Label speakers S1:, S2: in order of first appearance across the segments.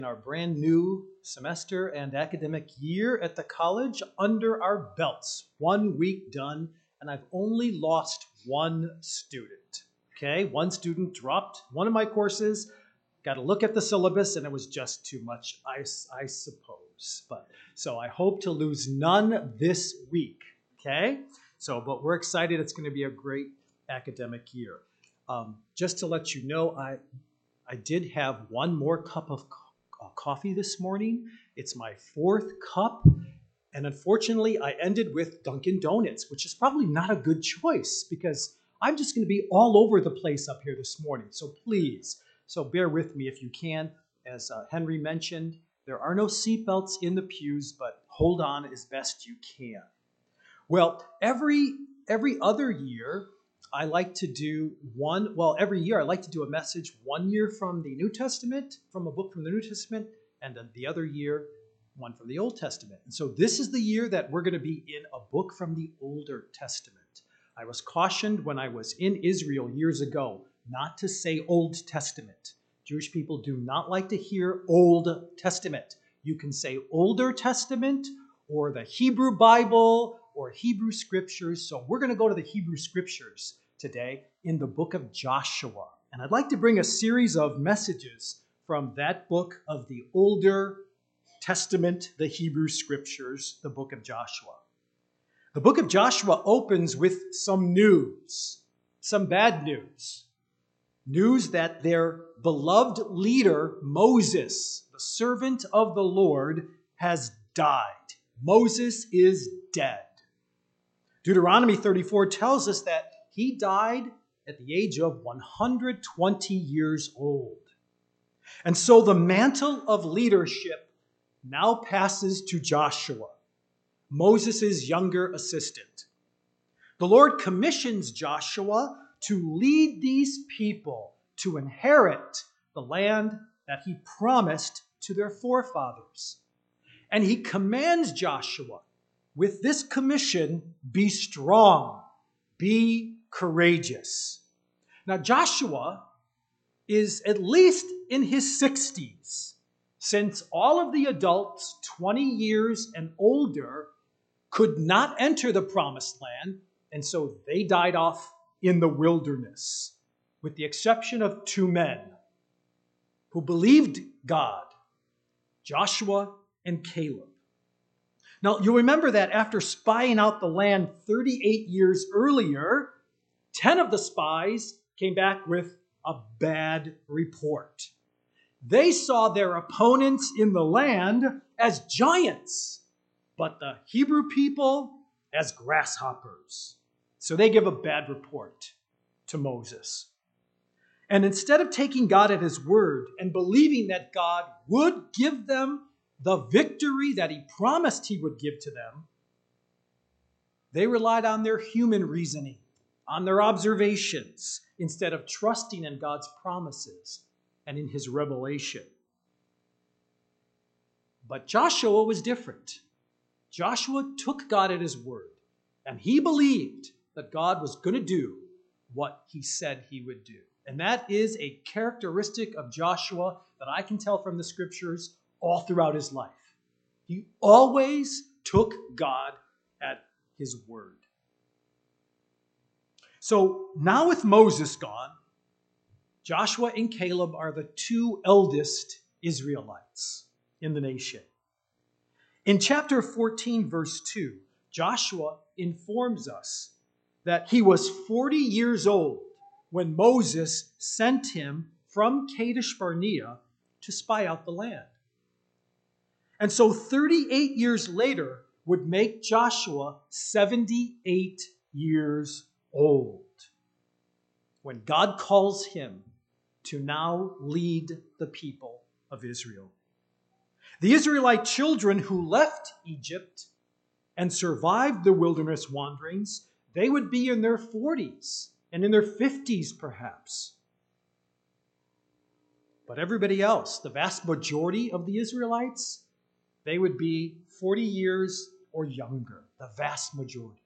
S1: Our brand new semester and academic year at the college under our belts. 1 week done, and I've only lost one student. Okay, one student dropped one of my courses. Got to look at the syllabus, and it was just too much, I suppose. So I hope to lose none this week. Okay, but we're excited. It's going to be a great academic year. Just to let you know, I did have one more cup of coffee this morning. It's my fourth cup. And unfortunately, I ended with Dunkin' Donuts, which is probably not a good choice because I'm just going to be all over the place up here this morning. So please, bear with me if you can. As Henry mentioned, there are no seatbelts in the pews, but hold on as best you can. Well, every other year, I like to do every year I like to do a message 1 year from the New Testament, from a book from the New Testament, and then the other year, one from the Old Testament. And so this is the year that we're going to be in a book from the Older Testament. I was cautioned when I was in Israel years ago not to say Old Testament. Jewish people do not like to hear Old Testament. You can say Older Testament or the Hebrew Bible or Hebrew Scriptures. So we're going to go to the Hebrew Scriptures today in the book of Joshua. And I'd like to bring a series of messages from that book of the Older Testament, the Hebrew Scriptures, the book of Joshua. The book of Joshua opens with some news, some bad news. News that their beloved leader, Moses, the servant of the Lord, has died. Moses is dead. Deuteronomy 34 tells us that he died at the age of 120 years old. And so the mantle of leadership now passes to Joshua, Moses' younger assistant. The Lord commissions Joshua to lead these people to inherit the land that he promised to their forefathers. And he commands Joshua, with this commission, be strong, be courageous. Now, Joshua is at least in his 60s, since all of the adults 20 years and older could not enter the promised land, and so they died off in the wilderness, with the exception of two men who believed God, Joshua and Caleb. Now, you'll remember that after spying out the land 38 years earlier, 10 of the spies came back with a bad report. They saw their opponents in the land as giants, but the Hebrew people as grasshoppers. So they give a bad report to Moses. And instead of taking God at his word and believing that God would give them the victory that he promised he would give to them, they relied on their human reasoning, on their observations, instead of trusting in God's promises and in his revelation. But Joshua was different. Joshua took God at his word, and he believed that God was going to do what he said he would do. And that is a characteristic of Joshua that I can tell from the scriptures all throughout his life. He always took God at his word. So now with Moses gone, Joshua and Caleb are the two eldest Israelites in the nation. In chapter 14, verse 2, Joshua informs us that he was 40 years old when Moses sent him from Kadesh Barnea to spy out the land. And so 38 years later would make Joshua 78 years old when God calls him to now lead the people of Israel. The Israelite children who left Egypt and survived the wilderness wanderings, they would be in their 40s and in their 50s perhaps. But everybody else, the vast majority of the Israelites, they would be 40 years or younger, the vast majority.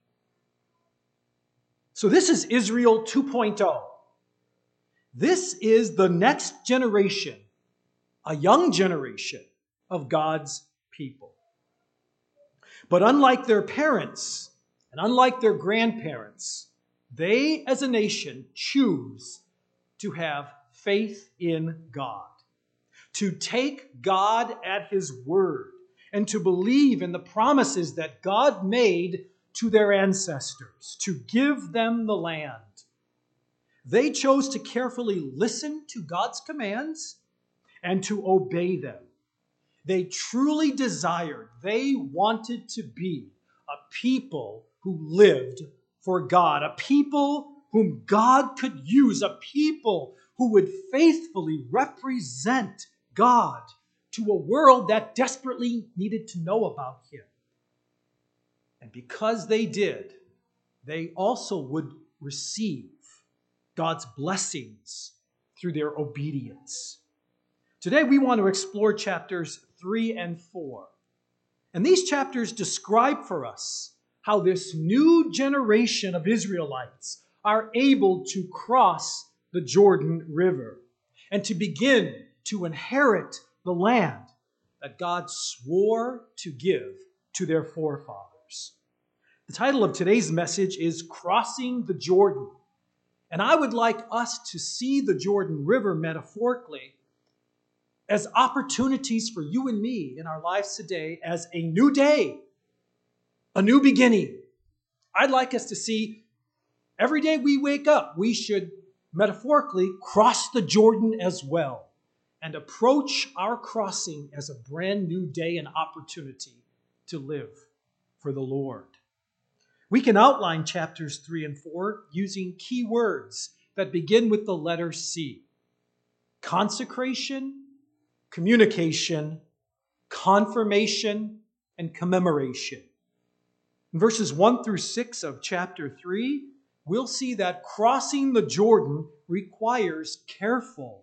S1: So this is Israel 2.0. This is the next generation a young generation of God's people. But unlike their parents and unlike their grandparents, they as a nation choose to have faith in God, to take God at His word, and to believe in the promises that God made to their ancestors, to give them the land. They chose to carefully listen to God's commands and to obey them. They truly desired, they wanted to be a people who lived for God, a people whom God could use, a people who would faithfully represent God to a world that desperately needed to know about Him. And because they did, they also would receive God's blessings through their obedience. Today we want to explore chapters 3 and 4. And these chapters describe for us how this new generation of Israelites are able to cross the Jordan River and to begin to inherit the land that God swore to give to their forefathers. The title of today's message is Crossing the Jordan. And I would like us to see the Jordan River metaphorically as opportunities for you and me in our lives today as a new day, a new beginning. I'd like us to see every day we wake up, we should metaphorically cross the Jordan as well and approach our crossing as a brand new day and opportunity to live for the Lord. We can outline chapters 3 and 4 using key words that begin with the letter C. Consecration, communication, confirmation, and commemoration. In verses 1 through 6 of chapter 3, we'll see that crossing the Jordan requires careful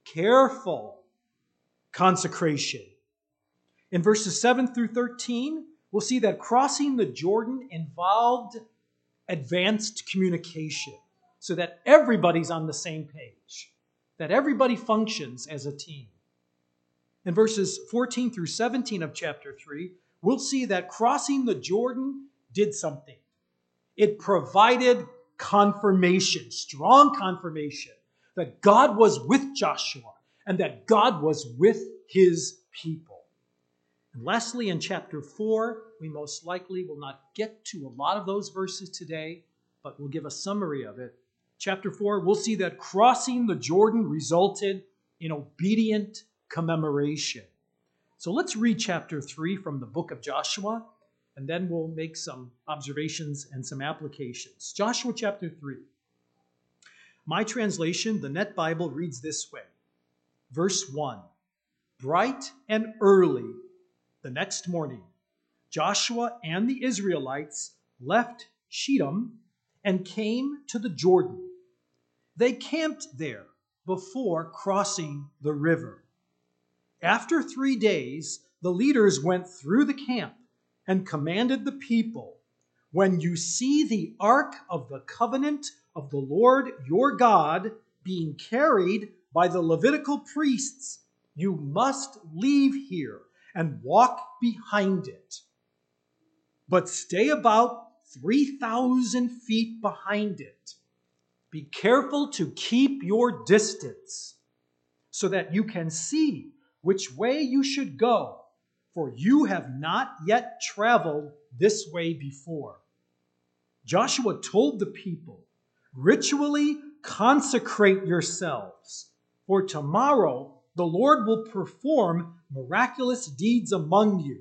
S1: consecration. In verses 7 through 13, we'll see that crossing the Jordan involved advanced communication so that everybody's on the same page, that everybody functions as a team. In verses 14 through 17 of chapter 3, we'll see that crossing the Jordan did something. It provided confirmation, strong confirmation, that God was with Joshua and that God was with his people. And lastly, in chapter 4, we most likely will not get to a lot of those verses today, but we'll give a summary of it. Chapter 4, we'll see that crossing the Jordan resulted in obedient commemoration. So let's read chapter 3 from the book of Joshua, and then we'll make some observations and some applications. Joshua chapter 3. My translation, the Net Bible, reads this way. Verse 1. Bright and early the next morning, Joshua and the Israelites left Shittim and came to the Jordan. They camped there before crossing the river. After 3 days, the leaders went through the camp and commanded the people, when you see the ark of the covenant of the Lord your God being carried by the Levitical priests, you must leave here and walk behind it. But stay about 3,000 feet behind it. Be careful to keep your distance so that you can see which way you should go, for you have not yet traveled this way before. Joshua told the people, ritually consecrate yourselves, for tomorrow the Lord will perform miraculous deeds among you.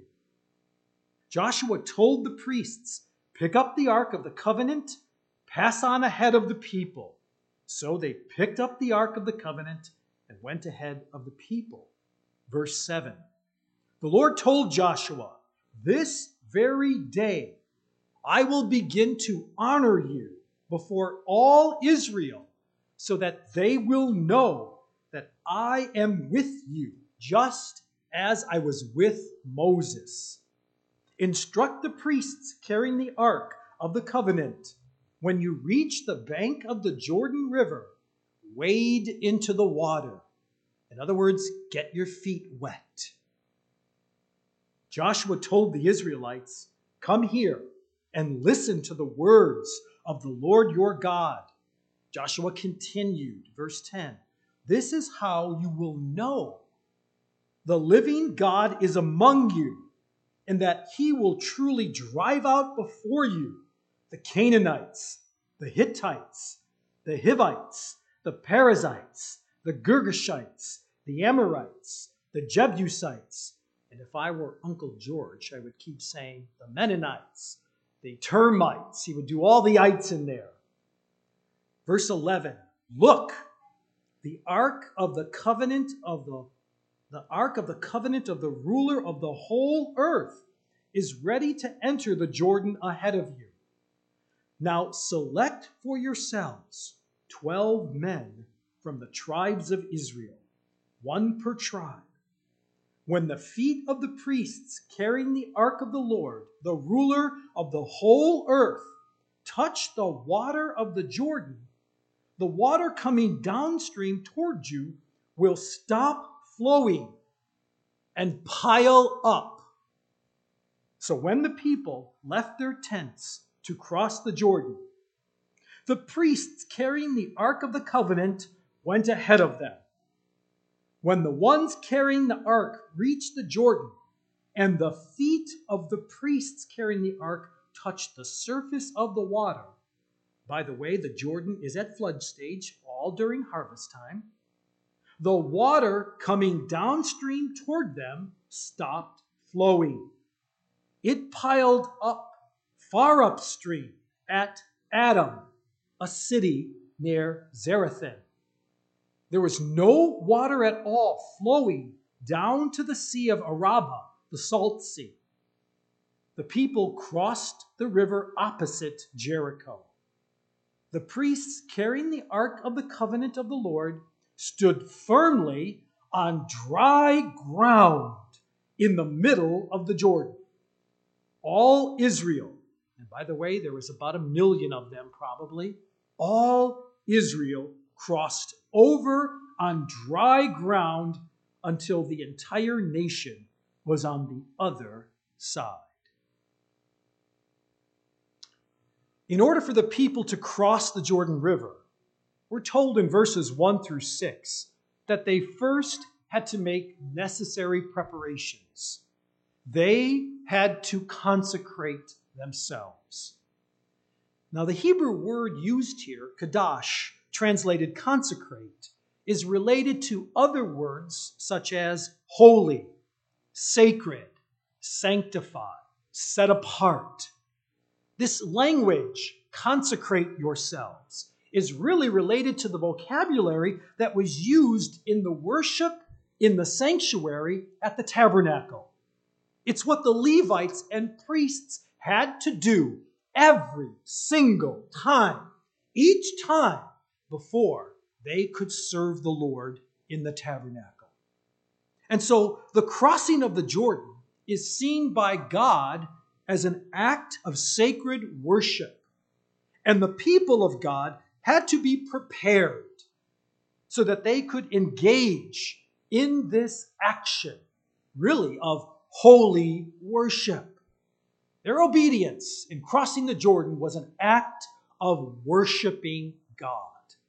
S1: Joshua told the priests, pick up the Ark of the Covenant, pass on ahead of the people. So they picked up the Ark of the Covenant and went ahead of the people. Verse 7. The Lord told Joshua, this very day I will begin to honor you before all Israel, so that they will know that I am with you, just as I was with Moses. Instruct the priests carrying the Ark of the Covenant. When you reach the bank of the Jordan River, wade into the water. In other words, get your feet wet. Joshua told the Israelites, "Come here and listen to the words of the Lord your God." Joshua continued, verse 10, "This is how you will know the living God is among you, and that he will truly drive out before you the Canaanites, the Hittites, the Hivites, the Perizzites, the Girgashites, the Amorites, the Jebusites." And if I were Uncle George, I would keep saying the Mennonites, the termites. He would do all the ites in there. Verse 11, "Look, the ark of the covenant of the ruler of the whole earth is ready to enter the Jordan ahead of you. Now select for yourselves 12 men from the tribes of Israel, one per tribe. When the feet of the priests carrying the ark of the Lord, the ruler of the whole earth, touch the water of the Jordan, the water coming downstream toward you will stop flowing and pile up." So when the people left their tents to cross the Jordan, the priests carrying the Ark of the Covenant went ahead of them. When the ones carrying the ark reached the Jordan, and the feet of the priests carrying the ark touched the surface of the water — by the way, the Jordan is at flood stage all during harvest time — the water coming downstream toward them stopped flowing. It piled up far upstream at Adam, a city near Zarethan. There was no water at all flowing down to the Sea of Arabah, the Salt Sea. The people crossed the river opposite Jericho. The priests carrying the Ark of the Covenant of the Lord stood firmly on dry ground in the middle of the Jordan. All Israel, and by the way, there was about 1 million of them probably, all Israel crossed over on dry ground until the entire nation was on the other side. In order for the people to cross the Jordan River, we're told in verses 1 through 6 that they first had to make necessary preparations. They had to consecrate themselves. Now, the Hebrew word used here, kadosh, translated consecrate, is related to other words such as holy, sacred, sanctify, set apart. This language, consecrate yourselves, is really related to the vocabulary that was used in the worship in the sanctuary at the tabernacle. It's what the Levites and priests had to do every single time, each time, before they could serve the Lord in the tabernacle. And so the crossing of the Jordan is seen by God as an act of sacred worship. And the people of God had to be prepared so that they could engage in this action, really, of holy worship. Their obedience in crossing the Jordan was an act of worshiping God.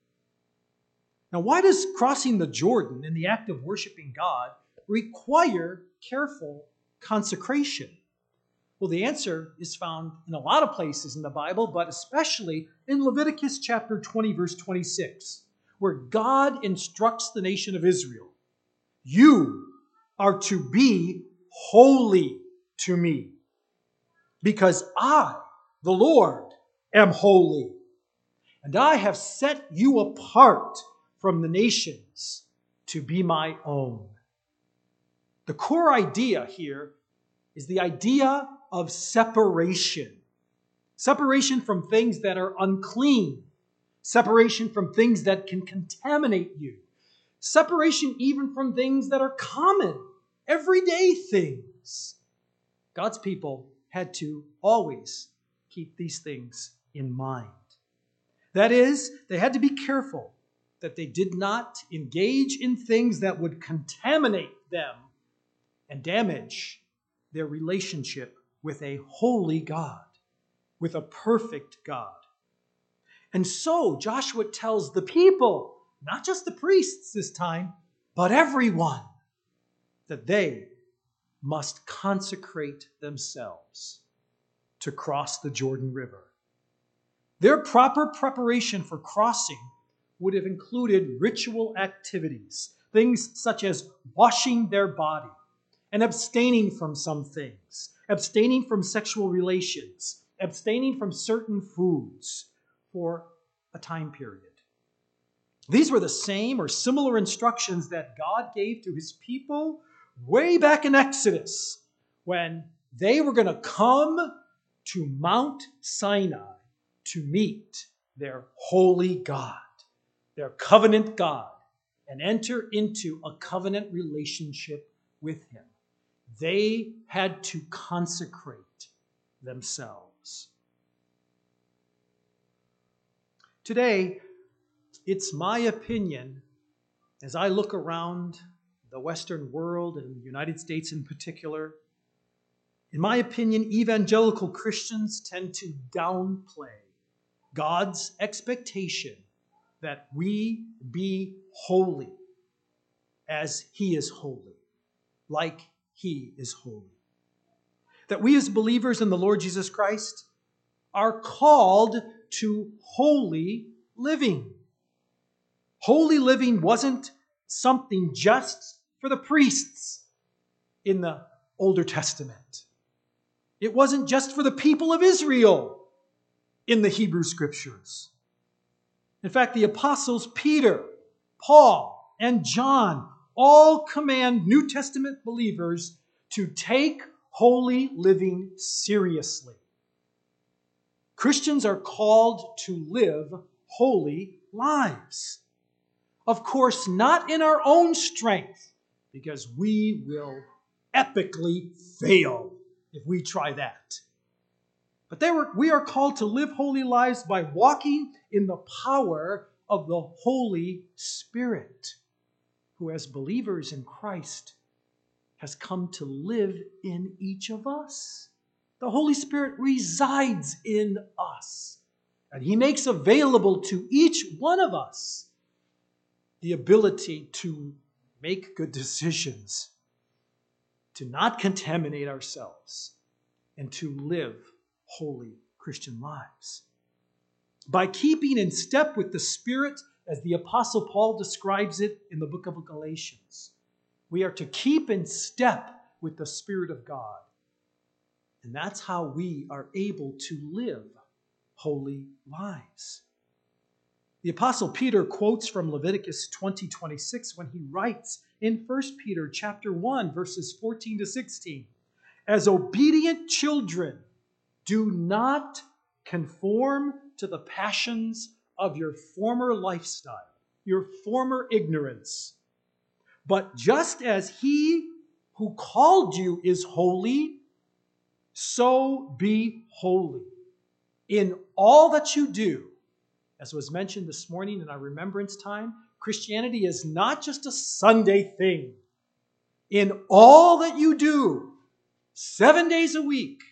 S1: Now, why does crossing the Jordan in the act of worshiping God require careful consecration? Well, the answer is found in a lot of places in the Bible, but especially in Leviticus chapter 20, verse 26, where God instructs the nation of Israel, "You are to be holy to me, because I, the Lord, am holy, and I have set you apart from the nations to be my own." The core idea here is the idea of separation. Separation from things that are unclean. Separation from things that can contaminate you. Separation even from things that are common, everyday things. God's people had to always keep these things in mind. That is, they had to be careful that they did not engage in things that would contaminate them and damage their relationship with a holy God, with a perfect God. And so Joshua tells the people, not just the priests this time, but everyone, that they must consecrate themselves to cross the Jordan River. Their proper preparation for crossing would have included ritual activities, things such as washing their body and abstaining from some things, abstaining from sexual relations, abstaining from certain foods for a time period. These were the same or similar instructions that God gave to his people way back in Exodus when they were going to come to Mount Sinai to meet their holy God, their covenant God, and enter into a covenant relationship with him. They had to consecrate themselves. Today, it's my opinion, as I look around the Western world and the United States in particular, in my opinion, evangelical Christians tend to downplay God's expectation that we be holy as he is holy, like he is holy. That we as believers in the Lord Jesus Christ are called to holy living. Holy living wasn't something just for the priests in the Older Testament. It wasn't just for the people of Israel in the Hebrew Scriptures. In fact, the apostles Peter, Paul, and John all command New Testament believers to take holy living seriously. Christians are called to live holy lives. Of course, not in our own strength, because we will epically fail if we try that. But we are called to live holy lives by walking in the power of the Holy Spirit, who as believers in Christ has come to live in each of us. The Holy Spirit resides in us, and he makes available to each one of us the ability to make good decisions, to not contaminate ourselves, and to live holy Christian lives. By keeping in step with the Spirit, as the Apostle Paul describes it in the book of Galatians, we are to keep in step with the Spirit of God. And that's how we are able to live holy lives. The Apostle Peter quotes from Leviticus 20:26 when he writes in 1 Peter chapter 1, verses 14 to 16, "As obedient children, do not conform to the passions of your former lifestyle, your former ignorance. But just as he who called you is holy, so be holy in all that you do." As was mentioned this morning in our remembrance time, Christianity is not just a Sunday thing. In all that you do, 7 days a week,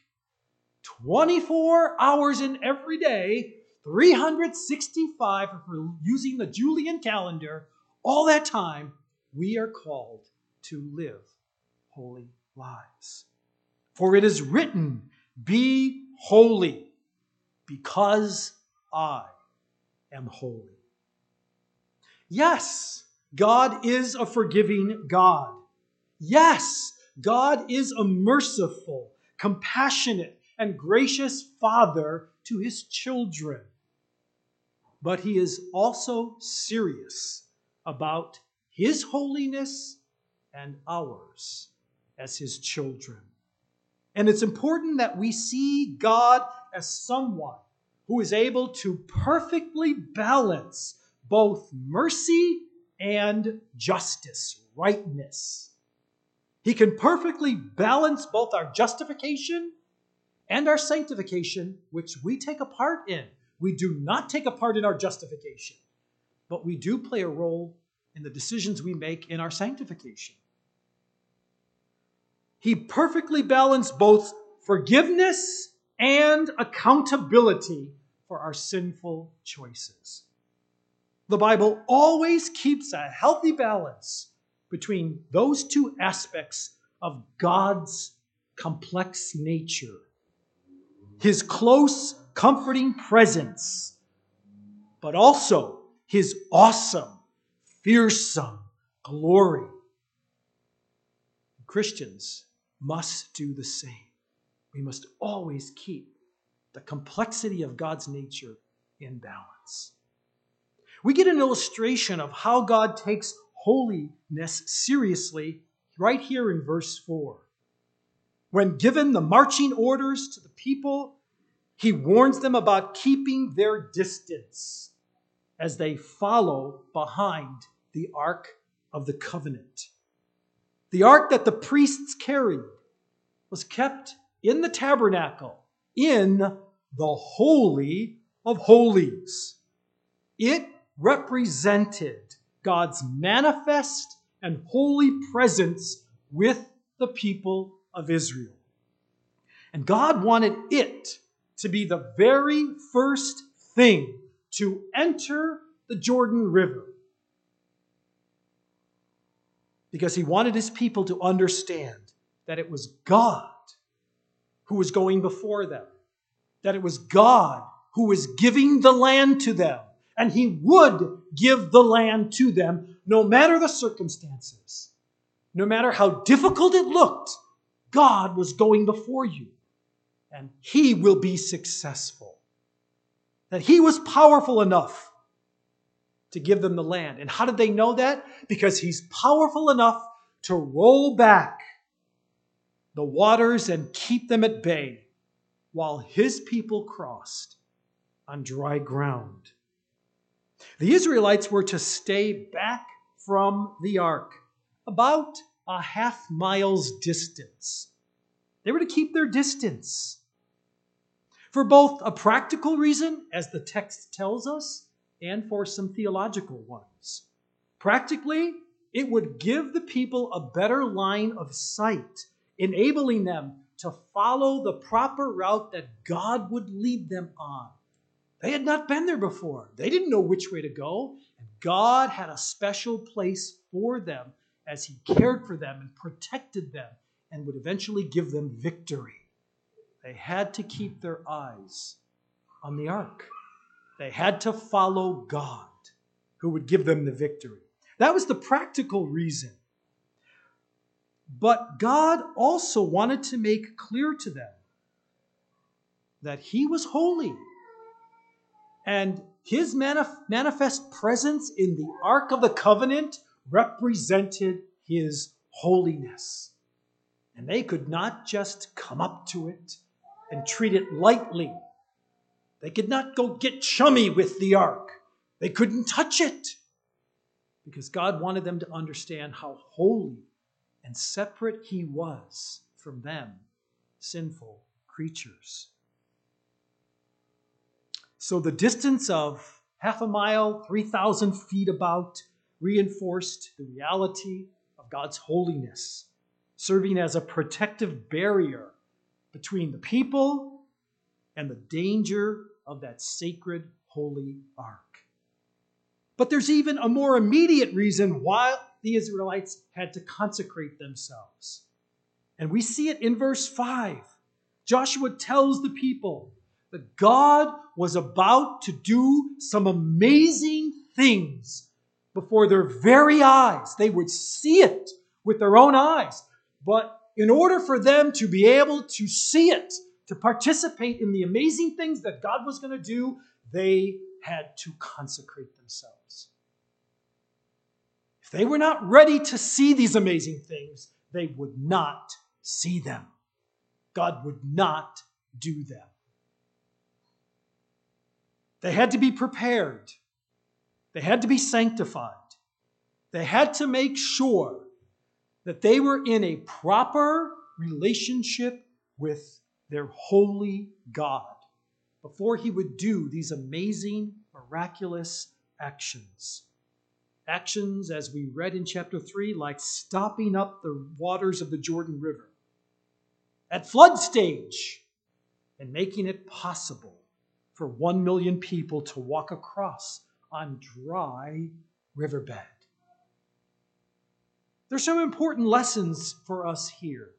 S1: 24 hours in every day, 365 if we're using the Julian calendar, all that time, we are called to live holy lives. For it is written, "Be holy, because I am holy." Yes, God is a forgiving God. Yes, God is a merciful, compassionate, and gracious Father to his children. But he is also serious about his holiness and ours as his children. And it's important that we see God as someone who is able to perfectly balance both mercy and justice, rightness. He can perfectly balance both our justification and our sanctification, which we take a part in. We do not take a part in our justification. but we do play a role in the decisions we make in our sanctification. He perfectly balanced both forgiveness and accountability for our sinful choices. The Bible always keeps a healthy balance between those two aspects of God's complex nature. His close, comforting presence, but also his awesome, fearsome glory. Christians must do the same. We must always keep the complexity of God's nature in balance. We get an illustration of how God takes holiness seriously right here in verse 4. When given the marching orders to the people, he warns them about keeping their distance as they follow behind the Ark of the Covenant. The ark that the priests carried was kept in the tabernacle, in the Holy of Holies. It represented God's manifest and holy presence with the people of Israel. And God wanted it to be the very first thing to enter the Jordan River, because he wanted his people to understand that it was God who was going before them, that it was God who was giving the land to them, and he would give the land to them no matter the circumstances. No matter how difficult it looked, God was going before you, and he will be successful. That he was powerful enough to give them the land. And how did they know that? Because he's powerful enough to roll back the waters and keep them at bay while his people crossed on dry ground. The Israelites were to stay back from the ark about a half-mile's distance. They were to keep their distance for both a practical reason, as the text tells us, and for some theological ones. Practically, it would give the people a better line of sight, enabling them to follow the proper route that God would lead them on. They had not been there before. They didn't know which way to go, and God had a special place for them as he cared for them and protected them and would eventually give them victory. They had to keep their eyes on the ark. They had to follow God, who would give them the victory. That was the practical reason. But God also wanted to make clear to them that he was holy, and his manifest presence in the Ark of the Covenant represented his holiness. And they could not just come up to it and treat it lightly. They could not go get chummy with the ark. They couldn't touch it, because God wanted them to understand how holy and separate he was from them, sinful creatures. So the distance of half a mile, 3,000 feet about, reinforced the reality of God's holiness, serving as a protective barrier between the people and the danger of that sacred, holy ark. But there's even a more immediate reason why the Israelites had to consecrate themselves. And we see it in verse 5. Joshua tells the people that God was about to do some amazing things before their very eyes. They would see it with their own eyes. But in order for them to be able to see it, to participate in the amazing things that God was going to do, they had to consecrate themselves. If they were not ready to see these amazing things, they would not see them. God would not do them. They had to be prepared. They had to be sanctified. They had to make sure that they were in a proper relationship with their holy God before he would do these amazing, miraculous actions. Actions, as we read in chapter 3, like stopping up the waters of the Jordan River at flood stage and making it possible for 1 million people to walk across on dry riverbed. There's some important lessons for us here.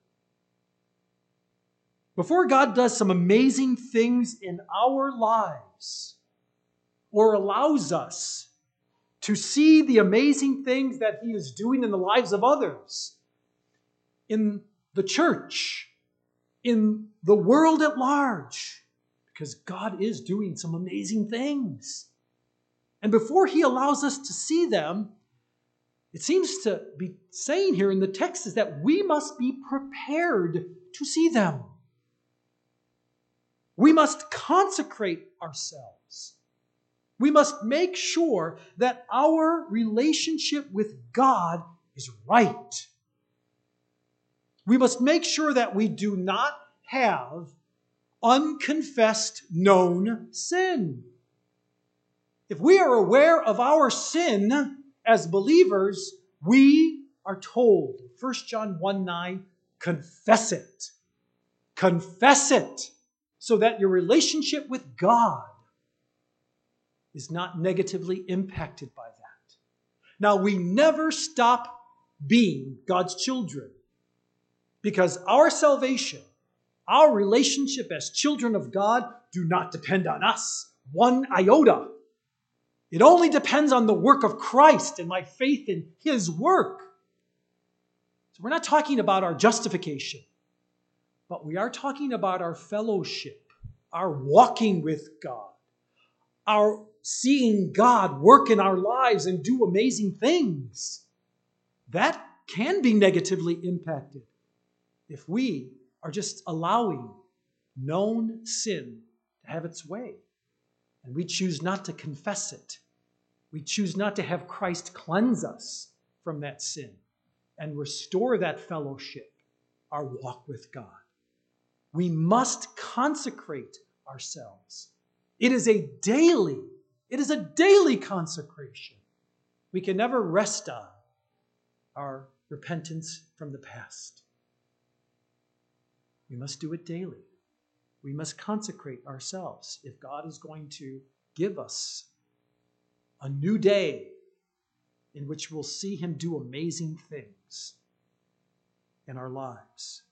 S1: Before God does some amazing things in our lives, or allows us to see the amazing things that He is doing in the lives of others, in the church, in the world at large, because God is doing some amazing things. And before He allows us to see them, it seems to be saying here in the text is that we must be prepared to see them. We must consecrate ourselves. We must make sure that our relationship with God is right. We must make sure that we do not have unconfessed known sin. If we are aware of our sin as believers, we are told, 1 John 1:9, confess it. Confess it so that your relationship with God is not negatively impacted by that. Now, we never stop being God's children because our salvation, our relationship as children of God do not depend on us one iota. It only depends on the work of Christ and my faith in His work. So we're not talking about our justification, but we are talking about our fellowship, our walking with God, our seeing God work in our lives and do amazing things. That can be negatively impacted if we are just allowing known sin to have its way. And we choose not to confess it. We choose not to have Christ cleanse us from that sin and restore that fellowship, our walk with God. We must consecrate ourselves. It is a daily consecration. We can never rest on our repentance from the past. We must do it daily. We must consecrate ourselves if God is going to give us a new day in which we'll see Him do amazing things in our lives.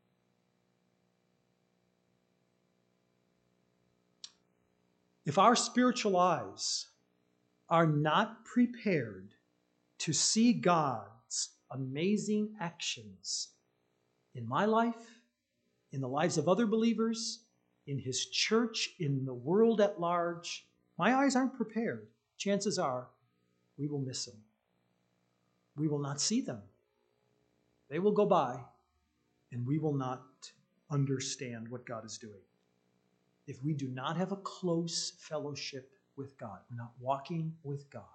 S1: If our spiritual eyes are not prepared to see God's amazing actions in my life, in the lives of other believers, in His church, in the world at large, my eyes aren't prepared. Chances are we will miss them. We will not see them. They will go by, and we will not understand what God is doing. If we do not have a close fellowship with God, we're not walking with God.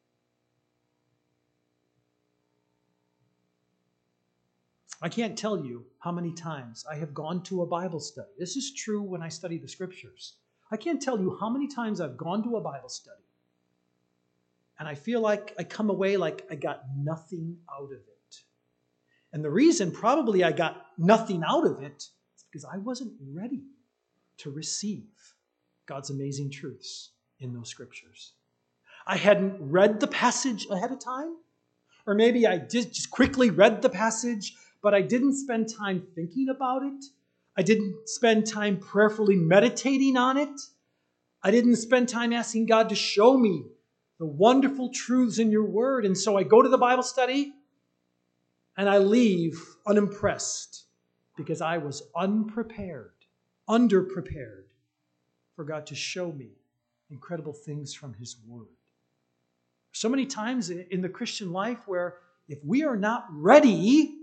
S1: I can't tell you how many times I have gone to a Bible study. This is true when I study the Scriptures. I can't tell you how many times I've gone to a Bible study and I feel like I come away like I got nothing out of it. And the reason probably I got nothing out of it is because I wasn't ready to receive God's amazing truths in those Scriptures. I hadn't read the passage ahead of time, or maybe I just quickly read the passage, but I didn't spend time thinking about it. I didn't spend time prayerfully meditating on it. I didn't spend time asking God to show me the wonderful truths in your word. And so I go to the Bible study and I leave unimpressed because I was underprepared for God to show me incredible things from His word. So many times in the Christian life where if we are not ready,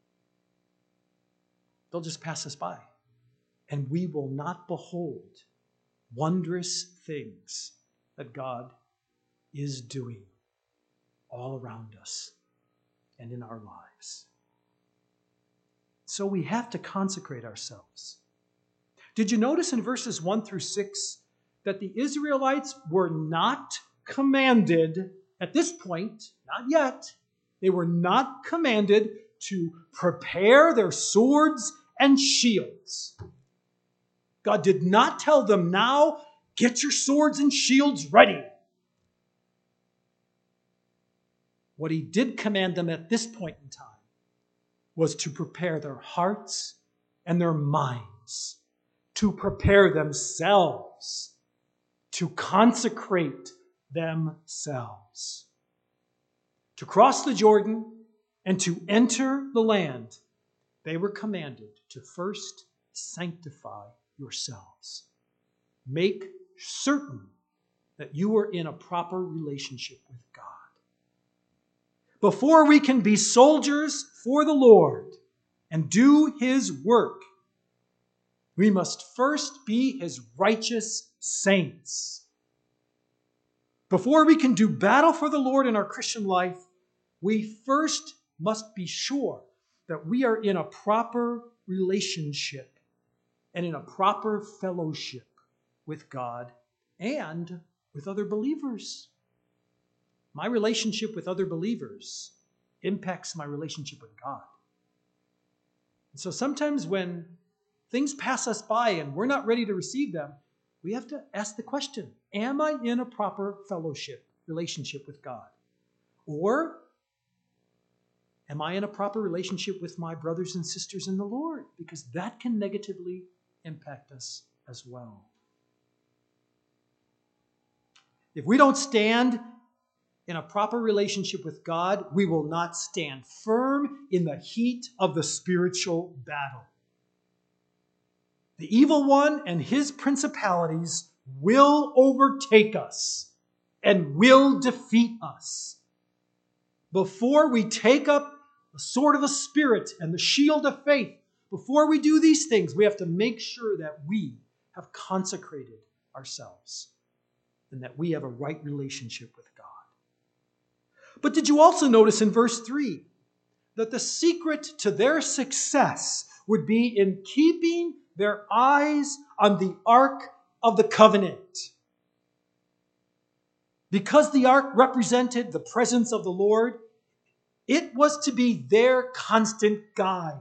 S1: they'll just pass us by. And we will not behold wondrous things that God is doing all around us and in our lives. So we have to consecrate ourselves. Did you notice in verses 1 through 6 that the Israelites were not commanded at this point, not yet, they were not commanded to prepare their swords and shields. God did not tell them, now get your swords and shields ready. What he did command them at this point in time was to prepare their hearts and their minds, to prepare themselves, to consecrate themselves, to cross the Jordan and to enter the land. They were commanded to first sanctify yourselves. Make certain that you are in a proper relationship with God. Before we can be soldiers for the Lord and do His work, we must first be His righteous saints. Before we can do battle for the Lord in our Christian life, we first must be sure that we are in a proper relationship and in a proper fellowship with God and with other believers. My relationship with other believers impacts my relationship with God. And so sometimes when things pass us by and we're not ready to receive them, we have to ask the question, am I in a proper fellowship, relationship with God? Or am I in a proper relationship with my brothers and sisters in the Lord? Because that can negatively impact us as well. If we don't stand in a proper relationship with God, we will not stand firm in the heat of the spiritual battle. The evil one and his principalities will overtake us and will defeat us. Before we take up the sword of the Spirit and the shield of faith, before we do these things, we have to make sure that we have consecrated ourselves and that we have a right relationship with God. But did you also notice in verse 3 that the secret to their success would be in keeping their eyes on the Ark of the Covenant? Because the Ark represented the presence of the Lord, it was to be their constant guide.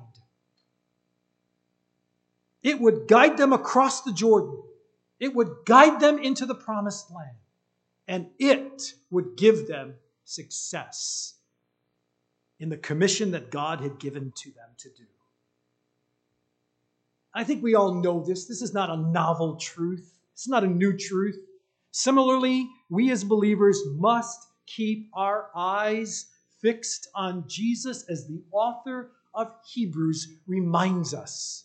S1: It would guide them across the Jordan. It would guide them into the promised land. And it would give them success in the commission that God had given to them to do. I think we all know this. This is not a novel truth. It's not a new truth. Similarly, we as believers must keep our eyes fixed on Jesus, as the author of Hebrews reminds us.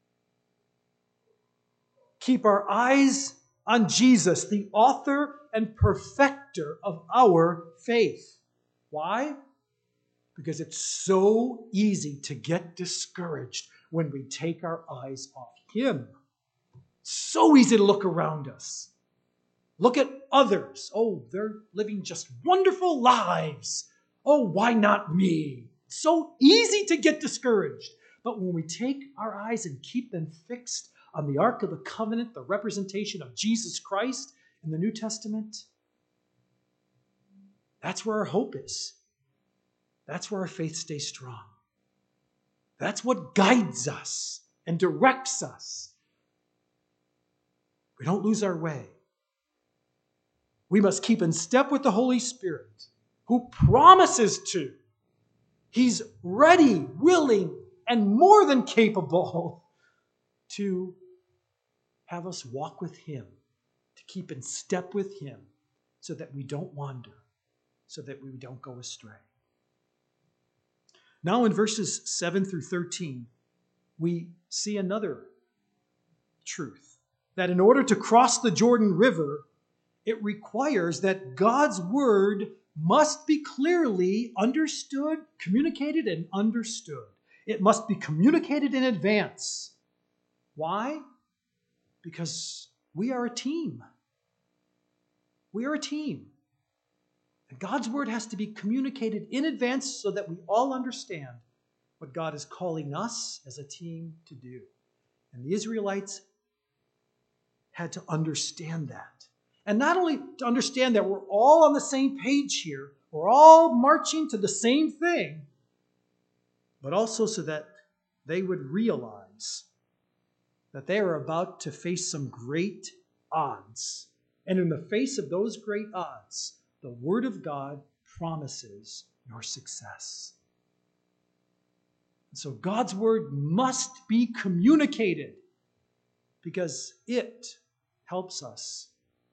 S1: Keep our eyes on Jesus, the author and perfecter of our faith. Why? Because it's so easy to get discouraged when we take our eyes off Him. So easy to look around us. Look at others. Oh, they're living just wonderful lives. Oh, why not me? So easy to get discouraged. But when we take our eyes and keep them fixed on the Ark of the Covenant, the representation of Jesus Christ in the New Testament, that's where our hope is. That's where our faith stays strong. That's what guides us and directs us. We don't lose our way. We must keep in step with the Holy Spirit, who promises to. He's ready, willing, and more than capable to have us walk with Him, to keep in step with Him, so that we don't wander, so that we don't go astray. Now in verses 7 through 13, we see another truth, that in order to cross the Jordan River, it requires that God's word must be clearly understood, communicated, and understood. It must be communicated in advance. Why? Because we are a team. We are a team. And God's word has to be communicated in advance so that we all understand what God is calling us as a team to do. And the Israelites had to understand that. And not only to understand that we're all on the same page here, we're all marching to the same thing, but also so that they would realize that they are about to face some great odds. And in the face of those great odds, the Word of God promises your success. So God's Word must be communicated because it helps us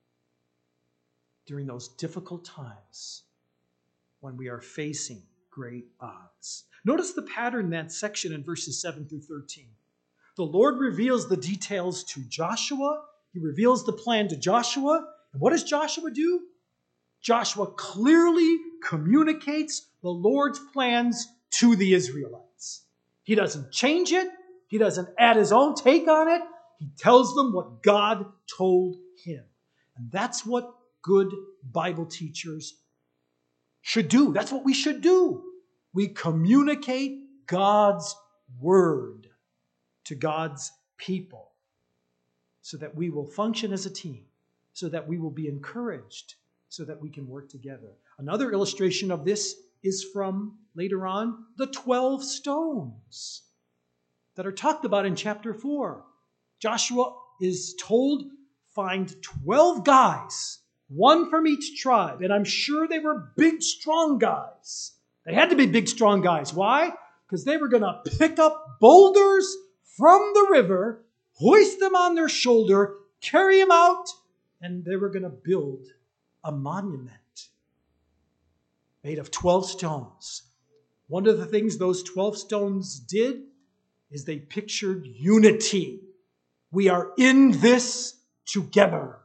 S1: during those difficult times when we are facing great odds. Notice the pattern in that section in verses 7 through 13. The Lord reveals the details to Joshua. He reveals the plan to Joshua. And what does Joshua do? Joshua clearly communicates the Lord's plans to the Israelites. He doesn't change it. He doesn't add his own take on it. He tells them what God told him. And that's what good Bible teachers should do. That's what we should do. We communicate God's word to God's people so that we will function as a team, so that we will be encouraged, so that we can work together. Another illustration of this is from later on the 12 stones that are talked about in chapter 4. Joshua is told, find 12 guys, one from each tribe. And I'm sure they were big, strong guys. They had to be big, strong guys. Why? Because they were going to pick up boulders from the river, hoist them on their shoulder, carry them out, and they were going to build a monument made of 12 stones. One of the things those 12 stones did is they pictured unity. We are in this together.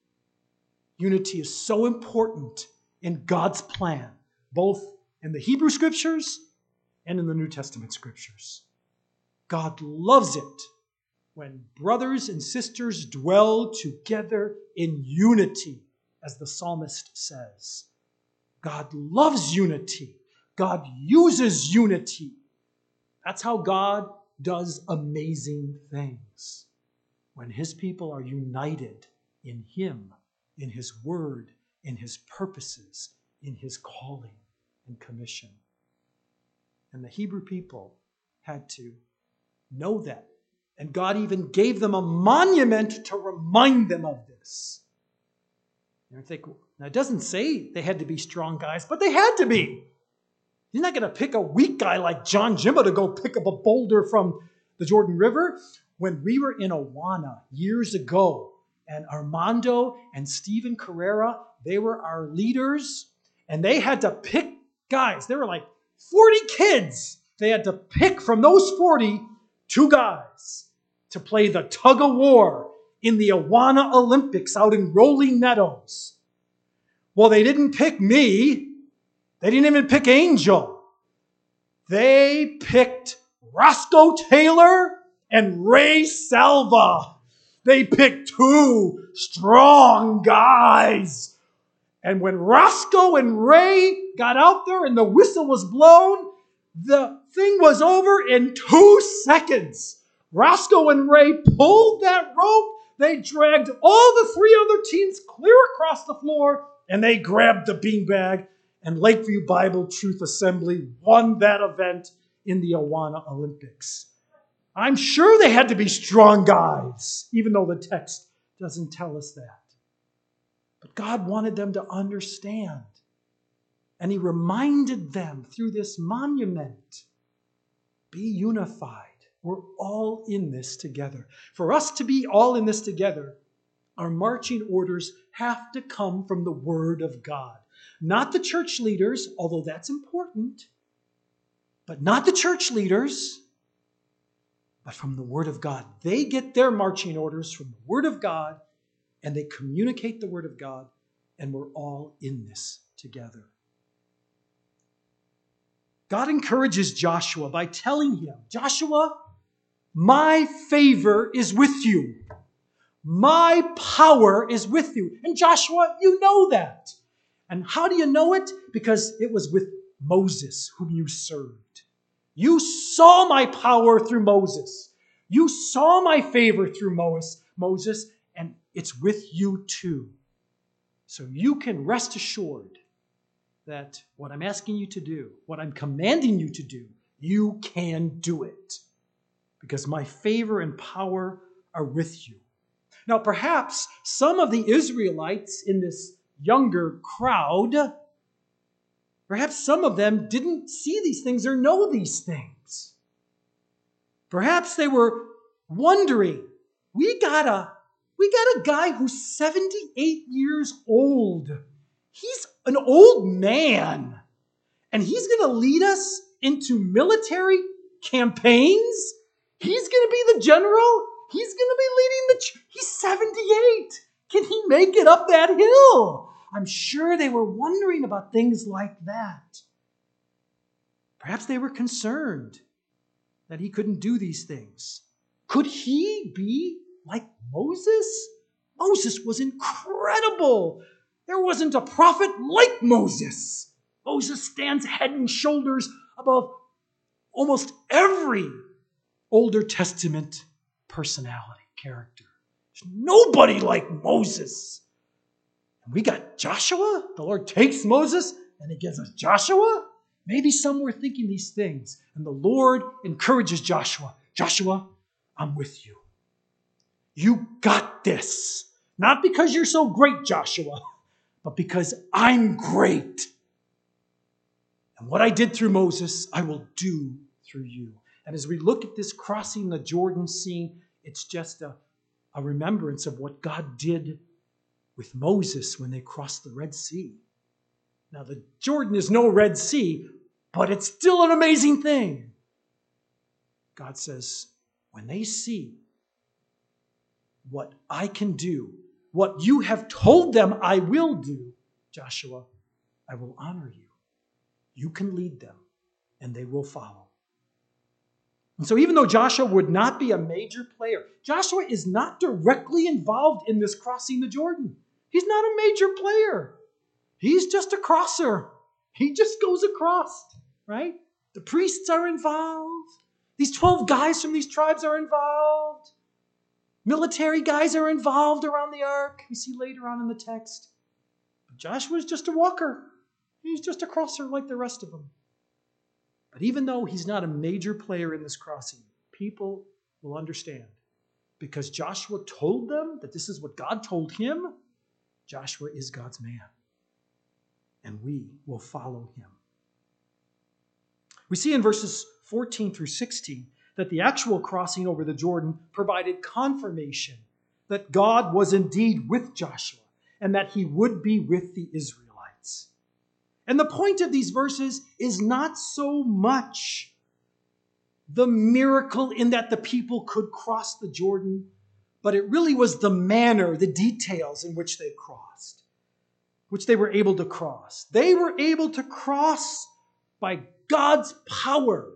S1: Unity is so important in God's plan, both in the Hebrew Scriptures and in the New Testament Scriptures. God loves it when brothers and sisters dwell together in unity, as the psalmist says. God loves unity. God uses unity. That's how God does amazing things. When his people are united in him, in his word, in his purposes, in his calling and commission. And the Hebrew people had to know that. And God even gave them a monument to remind them of this. You think, now it doesn't say they had to be strong guys, but they had to be. You're not going to pick a weak guy like John Jimbo to go pick up a boulder from the Jordan River. When we were in Awana years ago, and Armando and Stephen Carrera, they were our leaders, and they had to pick guys. There were like 40 kids. They had to pick from those 40 2 guys to play the tug of war in the Awana Olympics out in Rolling Meadows. Well, they didn't pick me. They didn't even pick Angel. They picked Roscoe Taylor and Ray Salva. They picked 2 strong guys. And when Roscoe and Ray got out there and the whistle was blown, the thing was over in 2 seconds. Roscoe and Ray pulled that rope. They dragged all the 3 other teams clear across the floor, and they grabbed the beanbag. And Lakeview Bible Truth Assembly won that event in the Awana Olympics. I'm sure they had to be strong guys, even though the text doesn't tell us that. But God wanted them to understand. And he reminded them through this monument, be unified. We're all in this together. For us to be all in this together, our marching orders have to come from the Word of God. Not the church leaders, although that's important, but not the church leaders, but from the Word of God. They get their marching orders from the Word of God, and they communicate the Word of God, and we're all in this together. God encourages Joshua by telling him, Joshua, my favor is with you. My power is with you. And Joshua, you know that. And how do you know it? Because it was with Moses, whom you served. You saw my power through Moses. You saw my favor through Moses, and it's with you too. So you can rest assured that what I'm asking you to do, what I'm commanding you to do, you can do it. Because my favor and power are with you. Now, perhaps some of the Israelites in this younger crowd, perhaps some of them didn't see these things or know these things. Perhaps they were wondering, we got a guy who's 78 years old. He's an old man. And he's going to lead us into military campaigns? He's going to be the general? He's going to be leading he's 78. Can he make it up that hill? I'm sure they were wondering about things like that. Perhaps they were concerned that he couldn't do these things. Could he be like Moses? Moses was incredible. There wasn't a prophet like Moses. Moses stands head and shoulders above almost every Older Testament personality, character. There's nobody like Moses. And we got Joshua. The Lord takes Moses and he gives us Joshua. Maybe some were thinking these things. And the Lord encourages Joshua. Joshua, I'm with you. You got this. Not because you're so great, Joshua, but because I'm great. And what I did through Moses, I will do through you. And as we look at this crossing the Jordan scene, it's just a remembrance of what God did with Moses when they crossed the Red Sea. Now, the Jordan is no Red Sea, but it's still an amazing thing. God says, when they see what I can do, what you have told them I will do, Joshua, I will honor you. You can lead them, and they will follow. And so even though Joshua would not be a major player, Joshua is not directly involved in this crossing the Jordan. He's not a major player. He's just a crosser. He just goes across, right? The priests are involved. These 12 guys from these tribes are involved. Military guys are involved around the ark. We see later on in the text. But Joshua's just a walker. He's just a crosser like the rest of them. But even though he's not a major player in this crossing, people will understand. Because Joshua told them that this is what God told him, Joshua is God's man. And we will follow him. We see in verses 14 through 16 that the actual crossing over the Jordan provided confirmation that God was indeed with Joshua and that he would be with the Israelites. And the point of these verses is not so much the miracle in that the people could cross the Jordan, but it really was the manner, the details in which they crossed, which they were able to cross. They were able to cross by God's power,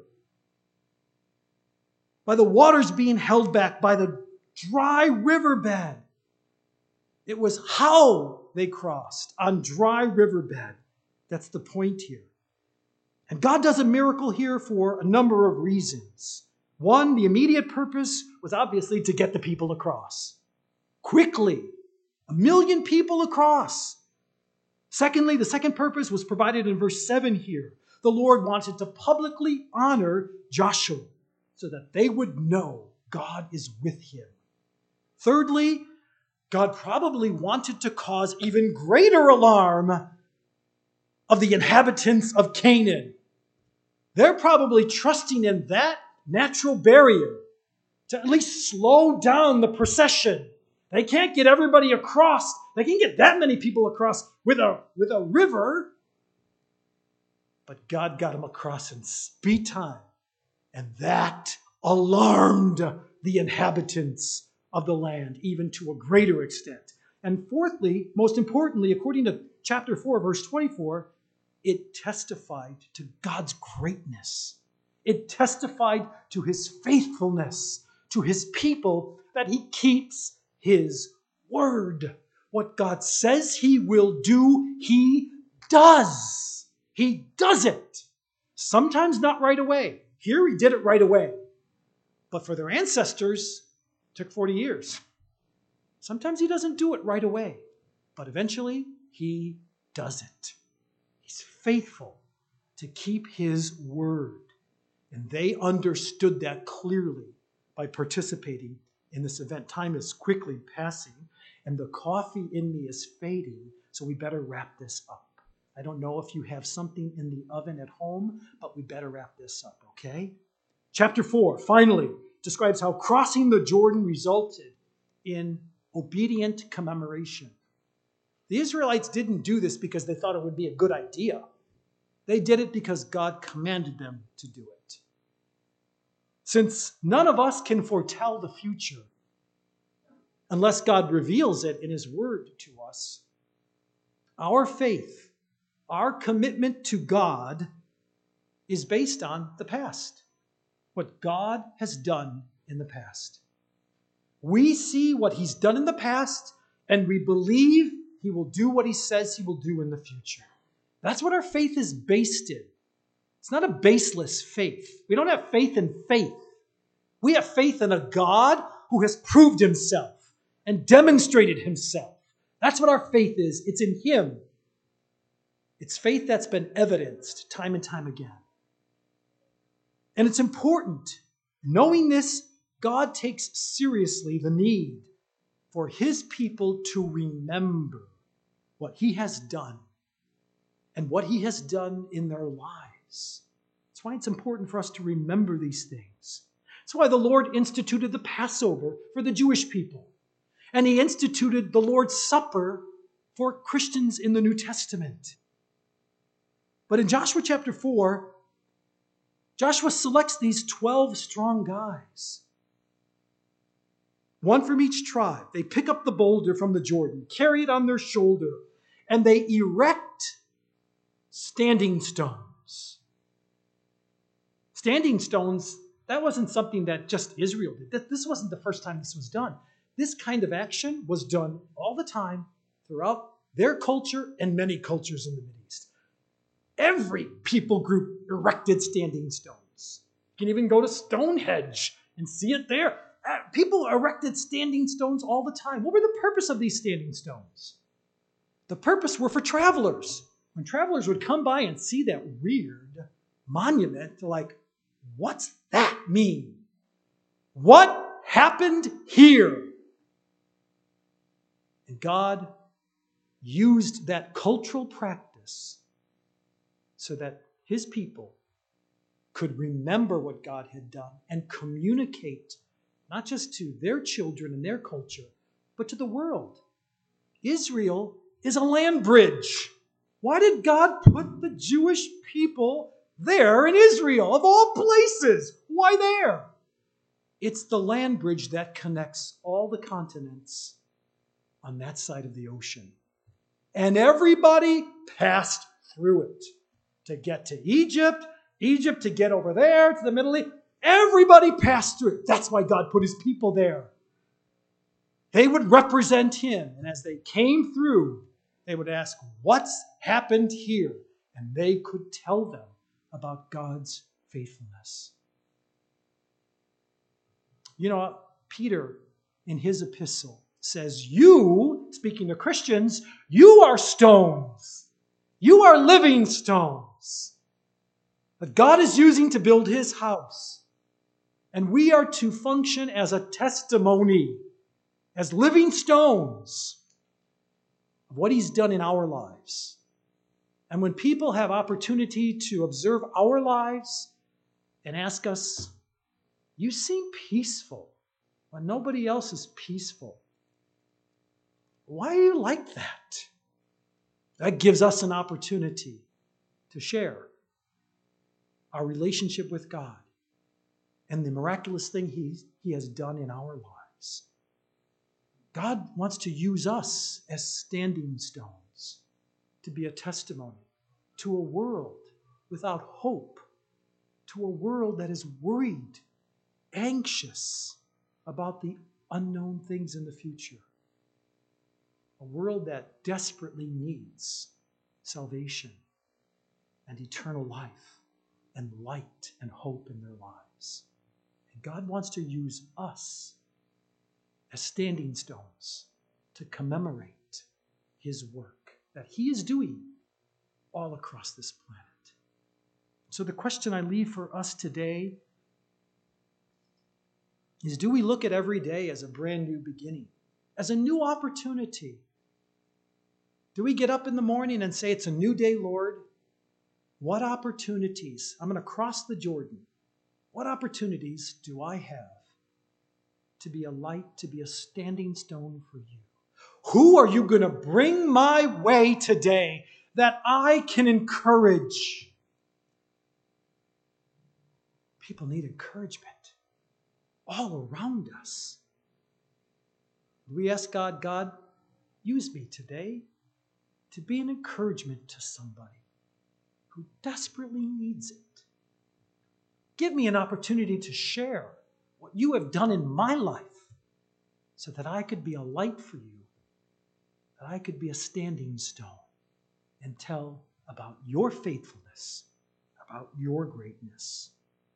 S1: by the waters being held back, by the dry riverbed. It was how they crossed on dry riverbed. That's the point here. And God does a miracle here for a number of reasons. One, the immediate purpose was obviously to get the people across. Quickly. 1 million people across. Secondly, the second purpose was provided in verse 7 here. The Lord wanted to publicly honor Joshua so that they would know God is with him. Thirdly, God probably wanted to cause even greater alarm of the inhabitants of Canaan. They're probably trusting in that natural barrier to at least slow down the procession. They can't get everybody across. They can get that many people across with a river. But God got them across in speed time. And that alarmed the inhabitants of the land, even to a greater extent. And fourthly, most importantly, according to chapter 4, verse 24, it testified to God's greatness. It testified to his faithfulness, to his people, that he keeps his word. What God says he will do, he does. He does it. Sometimes not right away. Here he did it right away. But for their ancestors, it took 40 years. Sometimes he doesn't do it right away. But eventually, he does it. He's faithful to keep his word. And they understood that clearly by participating in this event. Time is quickly passing, and the coffee in me is fading, so we better wrap this up. I don't know if you have something in the oven at home, but we better wrap this up, okay? Chapter 4, finally, describes how crossing the Jordan resulted in obedient commemoration. The Israelites didn't do this because they thought it would be a good idea. They did it because God commanded them to do it. Since none of us can foretell the future unless God reveals it in his word to us, our faith, our commitment to God is based on the past, what God has done in the past. We see what he's done in the past, and we believe he will do what he says he will do in the future. That's what our faith is based in. It's not a baseless faith. We don't have faith in faith. We have faith in a God who has proved himself and demonstrated himself. That's what our faith is. It's in him. It's faith that's been evidenced time and time again. And it's important. Knowing this, God takes seriously the need for his people to remember what he has done and what he has done in their lives. That's why it's important for us to remember these things. That's why the Lord instituted the Passover for the Jewish people. And he instituted the Lord's Supper for Christians in the New Testament. But in Joshua chapter 4, Joshua selects these 12 strong guys. One from each tribe. They pick up the boulder from the Jordan, carry it on their shoulder, and they erect standing stones. Standing stones, that wasn't something that just Israel did. This wasn't the first time this was done. This kind of action was done all the time throughout their culture and many cultures in the Mideast. Every people group erected standing stones. You can even go to Stonehenge and see it there. People erected standing stones all the time. What were the purpose of these standing stones? The purpose were for travelers. When travelers would come by and see that weird monument, they're like, what's that mean? What happened here? And God used that cultural practice so that his people could remember what God had done and communicate not just to their children and their culture, but to the world. Israel is a land bridge. Why did God put the Jewish people there in Israel, of all places? Why there? It's the land bridge that connects all the continents on that side of the ocean. And everybody passed through it to get to Egypt, Egypt to get over there to the Middle East. Everybody passed through it. That's why God put his people there. They would represent him. And as they came through, they would ask, what's happened here? And they could tell them about God's faithfulness. You know, Peter, in his epistle, says, you, speaking to Christians, you are stones. You are living stones that God is using to build his house. And we are to function as a testimony, as living stones of what he's done in our lives. And when people have opportunity to observe our lives and ask us, you seem peaceful when nobody else is peaceful. Why are you like that? That gives us an opportunity to share our relationship with God and the miraculous thing he has done in our lives. God wants to use us as standing stones to be a testimony to a world without hope, to a world that is worried, anxious about the unknown things in the future. A world that desperately needs salvation and eternal life and light and hope in their lives. And God wants to use us as standing stones to commemorate his work that He is doing all across this planet. So the question I leave for us today is, do we look at every day as a brand new beginning, as a new opportunity? Do we get up in the morning and say, it's a new day, Lord? What opportunities? I'm going to cross the Jordan. What opportunities do I have to be a light, to be a standing stone for you? Who are you going to bring my way today that I can encourage? People need encouragement all around us. We ask God, God, use me today to be an encouragement to somebody who desperately needs it. Give me an opportunity to share what you have done in my life so that I could be a light for you, that I could be a standing stone and tell about your faithfulness, about your greatness.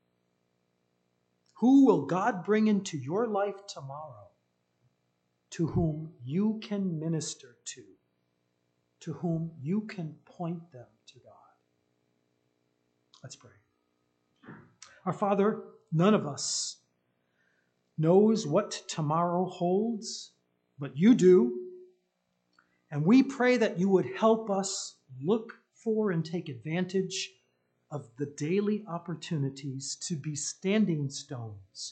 S1: Who will God bring into your life tomorrow to whom you can minister to whom you can point them to God? Let's pray. Our Father, none of us knows what tomorrow holds, but you do. And we pray that you would help us look for and take advantage of the daily opportunities to be standing stones,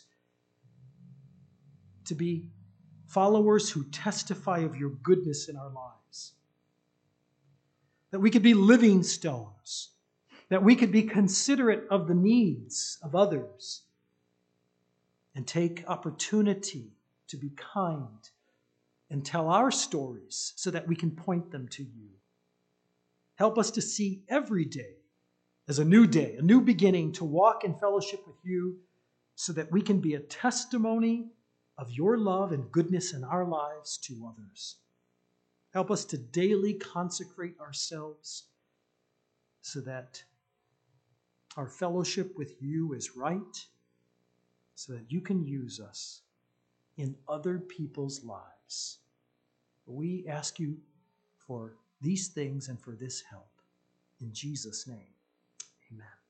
S1: to be followers who testify of your goodness in our lives, that we could be living stones, that we could be considerate of the needs of others and take opportunity to be kind and tell our stories so that we can point them to you. Help us to see every day as a new day, a new beginning, to walk in fellowship with you so that we can be a testimony of your love and goodness in our lives to others. Help us to daily consecrate ourselves so that our fellowship with you is right, so that you can use us in other people's lives. We ask you for these things and for this help. In Jesus' name, amen.